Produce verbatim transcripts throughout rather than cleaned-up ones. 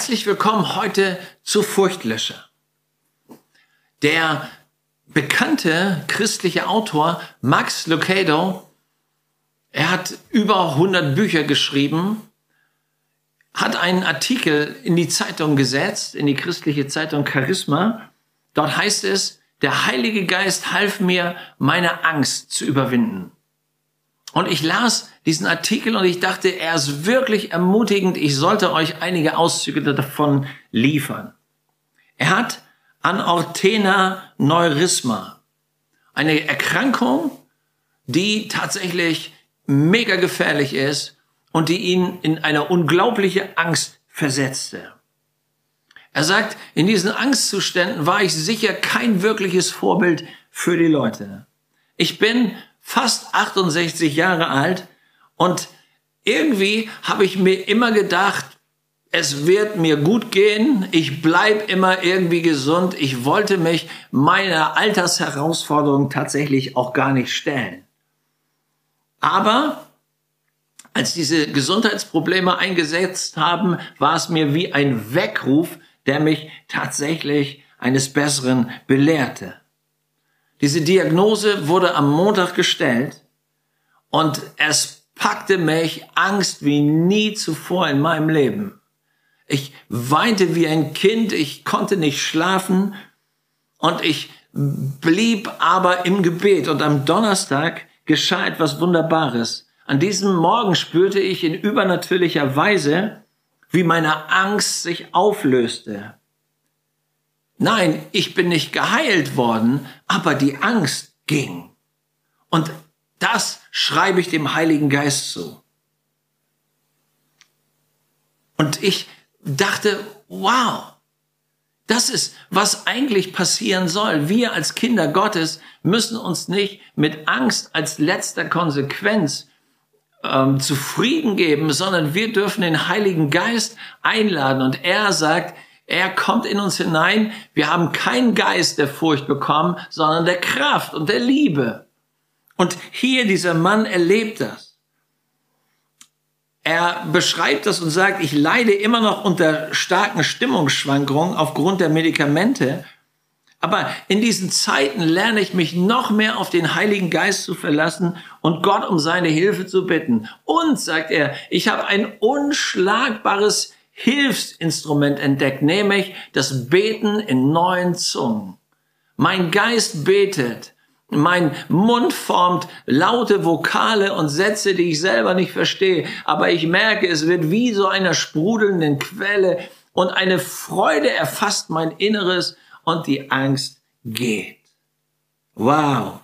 Herzlich willkommen heute zu Furchtlöscher. Der bekannte christliche Autor Max Lucado, er hat über hundert Bücher geschrieben, hat einen Artikel in die Zeitung gesetzt, in die christliche Zeitung Charisma. Dort heißt es, der Heilige Geist half mir, meine Angst zu überwinden. Und ich las diesen Artikel und ich dachte, er ist wirklich ermutigend. Ich sollte euch einige Auszüge davon liefern. Er hat Aortena Neurysma, eine Erkrankung, die tatsächlich mega gefährlich ist und die ihn in eine unglaubliche Angst versetzte. Er sagt, in diesen Angstzuständen war ich sicher kein wirkliches Vorbild für die Leute. Ich bin fast achtundsechzig Jahre alt und irgendwie habe ich mir immer gedacht, es wird mir gut gehen, ich bleibe immer irgendwie gesund. Ich wollte mich meiner Altersherausforderung tatsächlich auch gar nicht stellen. Aber als diese Gesundheitsprobleme eingesetzt haben, war es mir wie ein Weckruf, der mich tatsächlich eines Besseren belehrte. Diese Diagnose wurde am Montag gestellt und es packte mich Angst wie nie zuvor in meinem Leben. Ich weinte wie ein Kind, ich konnte nicht schlafen und ich blieb aber im Gebet. Und am Donnerstag geschah etwas Wunderbares. An diesem Morgen spürte ich in übernatürlicher Weise, wie meine Angst sich auflöste. Nein, ich bin nicht geheilt worden, aber die Angst ging. Und das schreibe ich dem Heiligen Geist zu. Und ich dachte, wow, das ist, was eigentlich passieren soll. Wir als Kinder Gottes müssen uns nicht mit Angst als letzter Konsequenz ähm, zufrieden geben, sondern wir dürfen den Heiligen Geist einladen. Und er sagt, er kommt in uns hinein. Wir haben keinen Geist der Furcht bekommen, sondern der Kraft und der Liebe. Und hier, dieser Mann erlebt das. Er beschreibt das und sagt, ich leide immer noch unter starken Stimmungsschwankungen aufgrund der Medikamente. Aber in diesen Zeiten lerne ich mich noch mehr auf den Heiligen Geist zu verlassen und Gott um seine Hilfe zu bitten. Und, sagt er, ich habe ein unschlagbares Hilfsinstrument entdeckt, nämlich das Beten in neuen Zungen. Mein Geist betet, mein Mund formt laute Vokale und Sätze, die ich selber nicht verstehe, aber ich merke, es wird wie so einer sprudelnden Quelle und eine Freude erfasst mein Inneres und die Angst geht. Wow!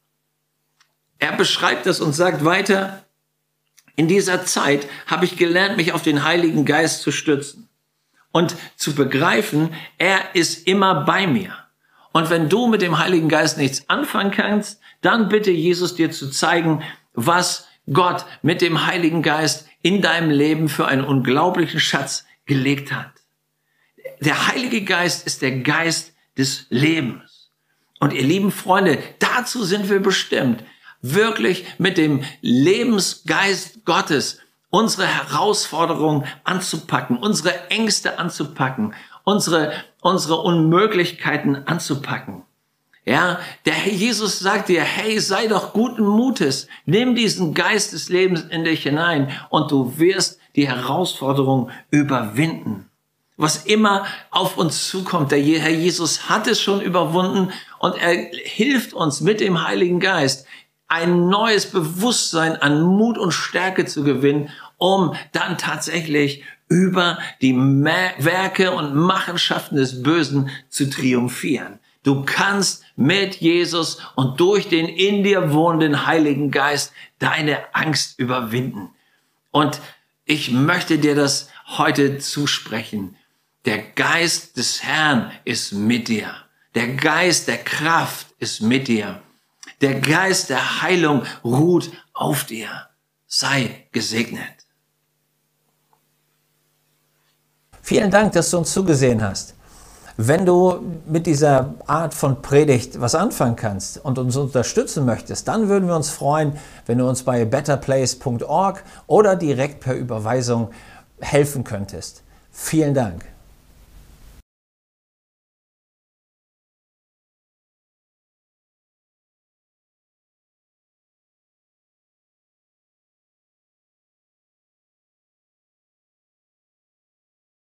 Er beschreibt das und sagt weiter, in dieser Zeit habe ich gelernt, mich auf den Heiligen Geist zu stützen und zu begreifen, er ist immer bei mir. Und wenn du mit dem Heiligen Geist nichts anfangen kannst, dann bitte Jesus dir zu zeigen, was Gott mit dem Heiligen Geist in deinem Leben für einen unglaublichen Schatz gelegt hat. Der Heilige Geist ist der Geist des Lebens. Und ihr lieben Freunde, dazu sind wir bestimmt, wirklich mit dem Lebensgeist Gottes unsere Herausforderungen anzupacken, unsere Ängste anzupacken, unsere, unsere Unmöglichkeiten anzupacken. Ja, der Herr Jesus sagt dir, hey, sei doch guten Mutes, nimm diesen Geist des Lebens in dich hinein und du wirst die Herausforderung überwinden. Was immer auf uns zukommt, der Herr Jesus hat es schon überwunden und er hilft uns mit dem Heiligen Geist, ein neues Bewusstsein an Mut und Stärke zu gewinnen, um dann tatsächlich über die Werke und Machenschaften des Bösen zu triumphieren. Du kannst mit Jesus und durch den in dir wohnenden Heiligen Geist deine Angst überwinden. Und ich möchte dir das heute zusprechen. Der Geist des Herrn ist mit dir. Der Geist der Kraft ist mit dir. Der Geist der Heilung ruht auf dir. Sei gesegnet. Vielen Dank, dass du uns zugesehen hast. Wenn du mit dieser Art von Predigt was anfangen kannst und uns unterstützen möchtest, dann würden wir uns freuen, wenn du uns bei better place punkt org oder direkt per Überweisung helfen könntest. Vielen Dank.